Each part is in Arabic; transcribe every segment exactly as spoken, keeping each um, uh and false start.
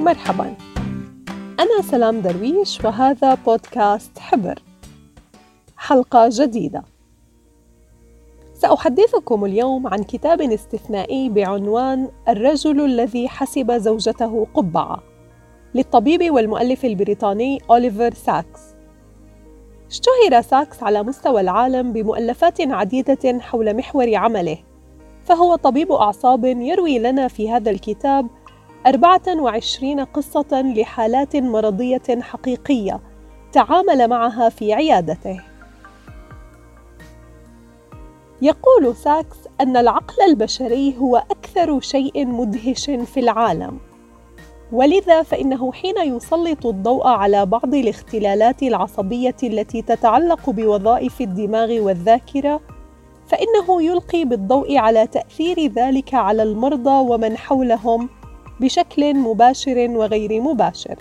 مرحباً، أنا سلام درويش وهذا بودكاست حبر. حلقة جديدة. سأحدثكم اليوم عن كتاب استثنائي بعنوان الرجل الذي حسب زوجته قبعة للطبيب والمؤلف البريطاني أوليفر ساكس. اشتهر ساكس على مستوى العالم بمؤلفات عديدة حول محور عمله، فهو طبيب أعصاب يروي لنا في هذا الكتاب أربعة وعشرين قصة لحالات مرضية حقيقية تعامل معها في عيادته. يقول ساكس أن العقل البشري هو أكثر شيء مدهش في العالم، ولذا فإنه حين يسلط الضوء على بعض الاختلالات العصبية التي تتعلق بوظائف الدماغ والذاكرة، فإنه يلقي بالضوء على تأثير ذلك على المرضى ومن حولهم بشكل مباشر وغير مباشر.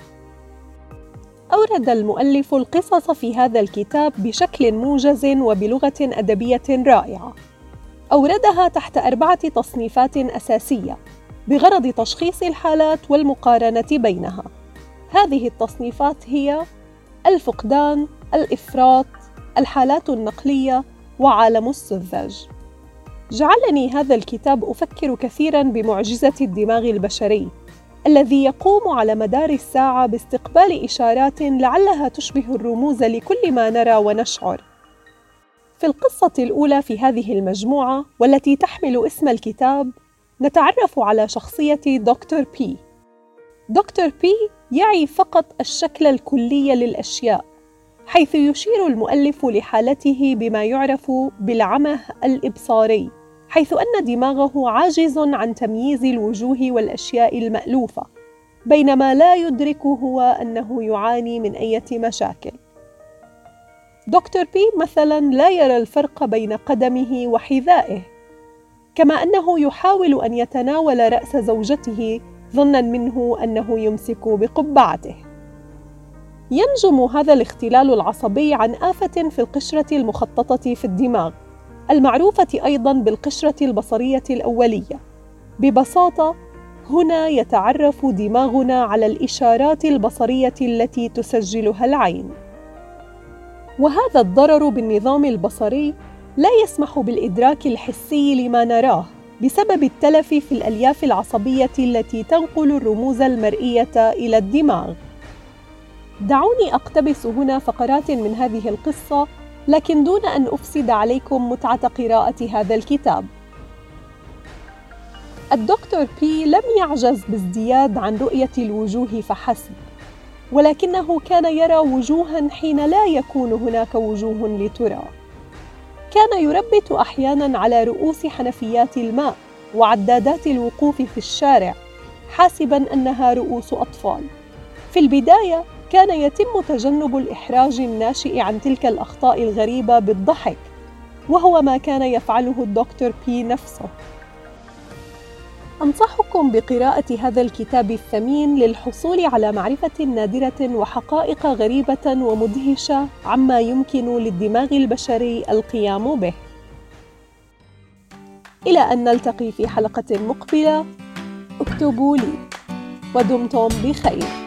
أورد المؤلف القصص في هذا الكتاب بشكل موجز وبلغة أدبية رائعة. أوردها تحت أربعة تصنيفات أساسية بغرض تشخيص الحالات والمقارنة بينها. هذه التصنيفات هي الفقدان، الإفراط، الحالات النقلية، وعالم السذج. جعلني هذا الكتاب أفكر كثيراً بمعجزة الدماغ البشري الذي يقوم على مدار الساعة باستقبال إشارات لعلها تشبه الرموز لكل ما نرى ونشعر. في القصة الأولى في هذه المجموعة والتي تحمل اسم الكتاب، نتعرف على شخصية دكتور بي. دكتور بي يعي فقط الشكل الكلي للأشياء، حيث يشير المؤلف لحالته بما يعرف بالعمى الإبصاري، حيث أن دماغه عاجز عن تمييز الوجوه والأشياء المألوفة، بينما لا يدرك هو أنه يعاني من أي مشاكل. دكتور بي مثلاً لا يرى الفرق بين قدمه وحذائه، كما أنه يحاول أن يتناول رأس زوجته ظناً منه أنه يمسك بقبعته. ينجم هذا الاختلال العصبي عن آفة في القشرة المخططة في الدماغ، المعروفة أيضاً بالقشرة البصرية الأولية. ببساطة، هنا يتعرف دماغنا على الإشارات البصرية التي تسجلها العين. وهذا الضرر بالنظام البصري لا يسمح بالإدراك الحسي لما نراه بسبب التلف في الألياف العصبية التي تنقل الرموز المرئية إلى الدماغ. دعوني أقتبس هنا فقرات من هذه القصة، لكن دون أن أفسد عليكم متعة قراءة هذا الكتاب. الدكتور بي لم يعجز بازدياد عن رؤية الوجوه فحسب، ولكنه كان يرى وجوهاً حين لا يكون هناك وجوه لترى. كان يربت أحياناً على رؤوس حنفيات الماء وعدادات الوقوف في الشارع، حاسباً أنها رؤوس أطفال. في البداية كان يتم تجنب الإحراج الناشئ عن تلك الأخطاء الغريبة بالضحك، وهو ما كان يفعله الدكتور بي نفسه. أنصحكم بقراءة هذا الكتاب الثمين للحصول على معرفة نادرة وحقائق غريبة ومدهشة عما يمكن للدماغ البشري القيام به. إلى أن نلتقي في حلقة مقبلة، اكتبوا لي، ودمتم بخير.